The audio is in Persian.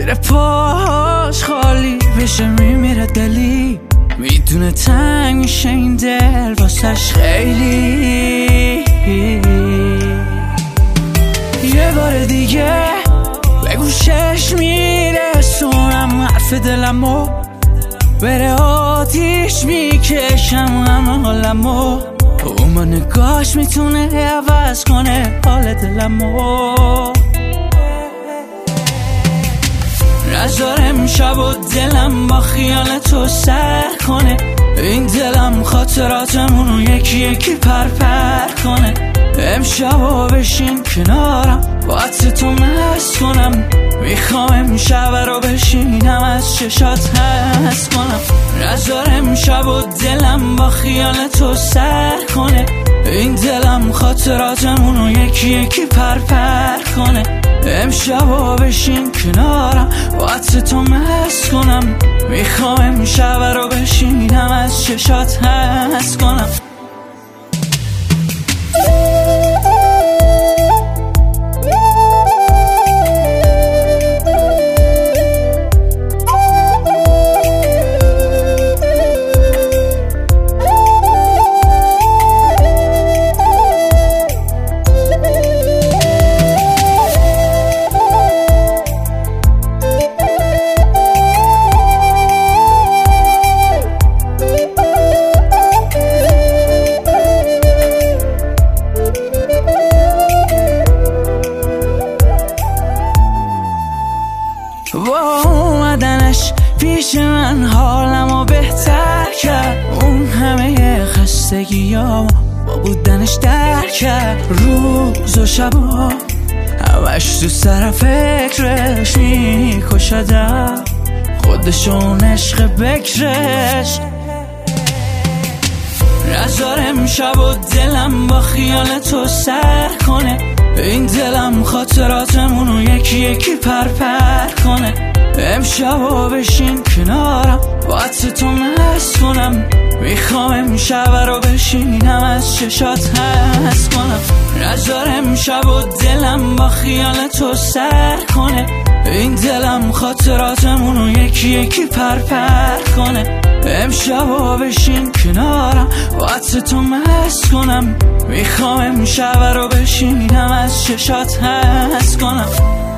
زیر پاش خالی بشه میمیره دلی، میدونه تنگ میشه این دل واسش خیلی. یه بار دیگه به گوشش میرسونم حرف دلمو، بره آتیش میکشم همه حالمو، اون با نگاش میتونه عوض کنه حال دلمو. نذارم شب و دلم با خیال تو سر کنه، این دلم خاطراتمونو یکی یکی پر کنه. امشبا بشین کنارم با عطر تو مست کنم، میخوام امشب رو بشینم از چشات هست کنم. نذارم شب و دلم با خیال تو سر کنه، این دلم خاطراتمونو یکی یکی پر کنه. امشبا بشین کنارم با عطر تو مست کنم، میخوام امشب رو بشینم از چشات هست کنم. با اومدنش پیش من حالمو بهتر کرد، اون همه خستگیامو با بودنش در کرد. روز و شبا همش تو سر فکرش میکشدم، خودشون عشق بکرش. نذارم شب و دلم با خیال تو سر کنه، این دلم خاطراتمونو یکی یکی پر کنه. امشبا بشین کنارم با عطر تو مست کنم، میخوام امشب رو بشینم از چشات هست کنم. نذارم شب و دلم با خیال تو سر کنه، این دلم خاطراتمونو یکی یکی پر کنه. امشبا بشین کنارم با عطر تو مست کنم، میخوام امشب رو بشینم از چشات هست کنم.